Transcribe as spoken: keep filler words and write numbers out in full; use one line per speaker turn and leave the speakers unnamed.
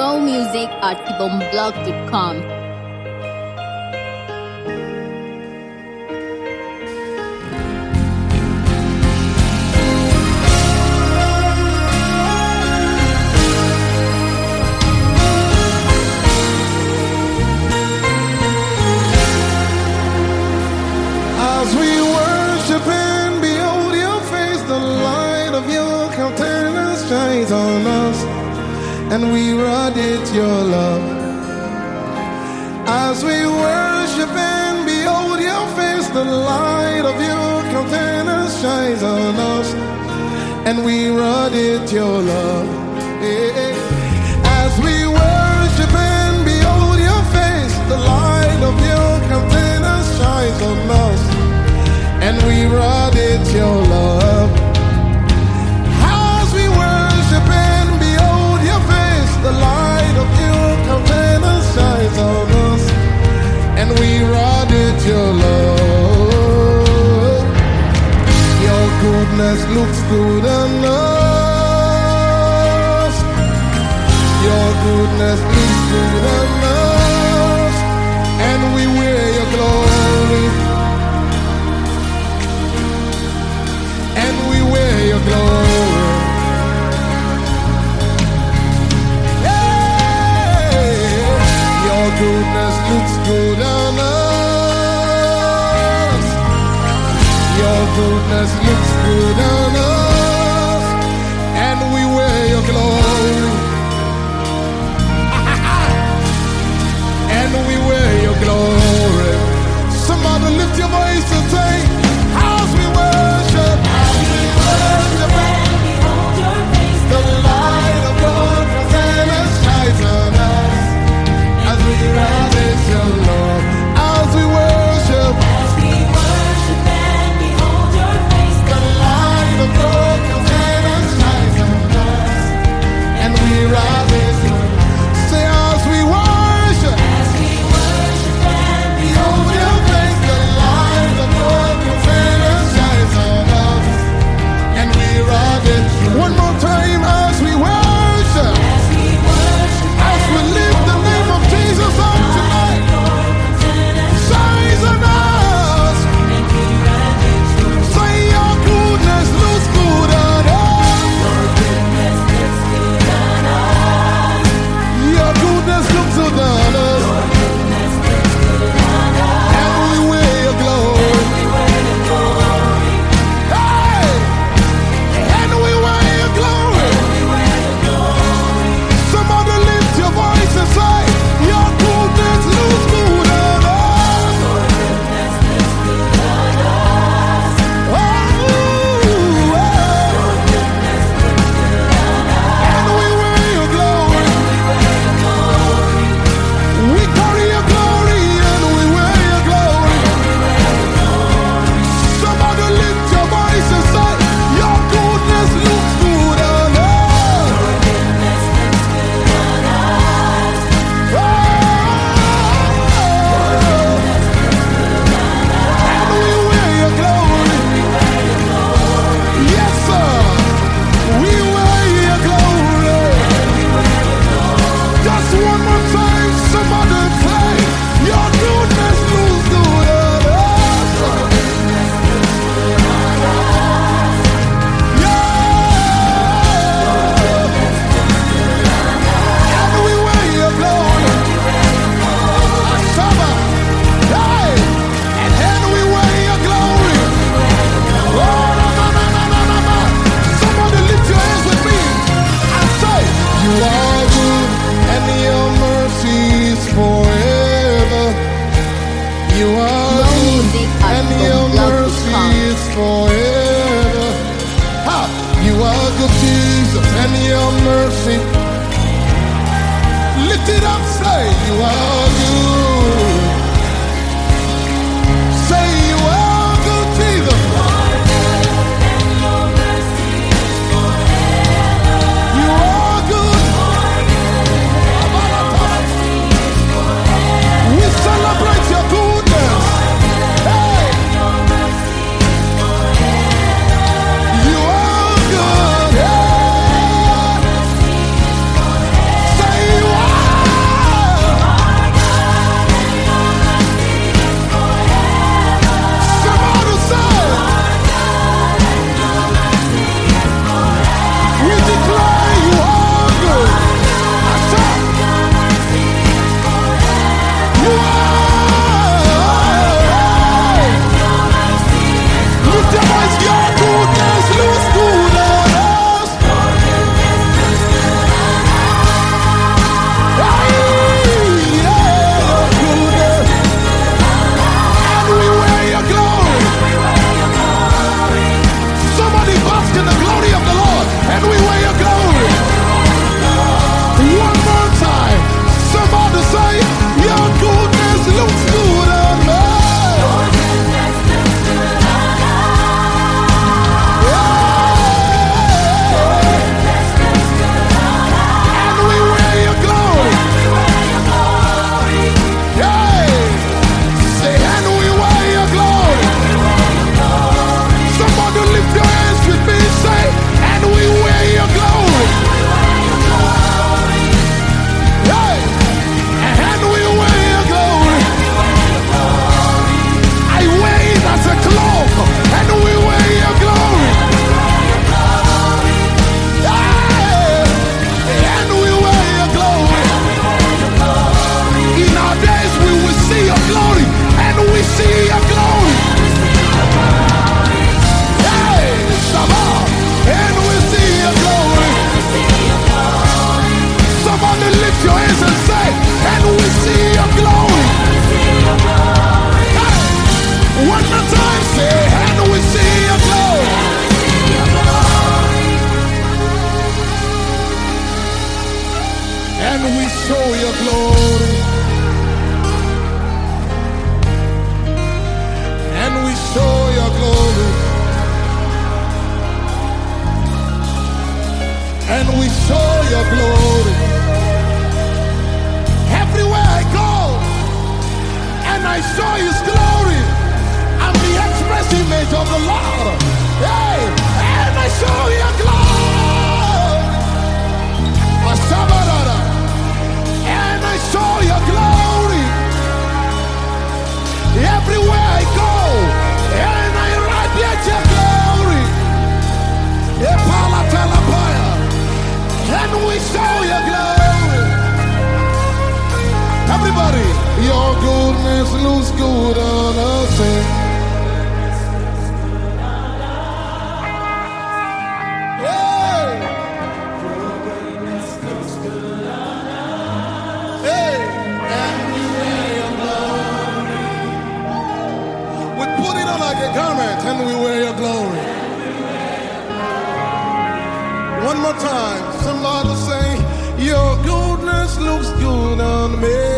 More music at ibomblog dot com.
As we worship and behold your face, the light of your countenance shines on us, and we radiate your love. As we worship and behold your face, the light of your countenance shines on us, and we radiate your love. Yeah. As we worship and behold your face, the light of your countenance shines on us, and we radiate your love. As we worship and behold your face, the light of your countenance shines on us, and we radiate your love. Your goodness looks good on us. Your goodness looks good on us, and we wear your glory. And we wear your glory. Yeah. Your goodness looks good on us. Your goodness looks good on us, and we wear your glory. And we wear your glory. Somebody lift your voice and say, as we worship, as we worship and behold your face, the light of your countenance shines on us, as we radiate your love. As we worship, as we worship and behold your face, the light of your countenance shines on us, and we radiate your love. Say, as we worship, as we worship. show your glory. Everywhere I go, and I show His glory. I'm the express image of the Lord. Hey, and I show your glory. And I show your glory. Everywhere I go, and I radiate your glory. And we show your glory. Everybody, your goodness looks good on us. Hey. Hey. And we wear your glory. We put it on like a garment and we wear your glory. One more time, somebody say, your goodness looks good on me.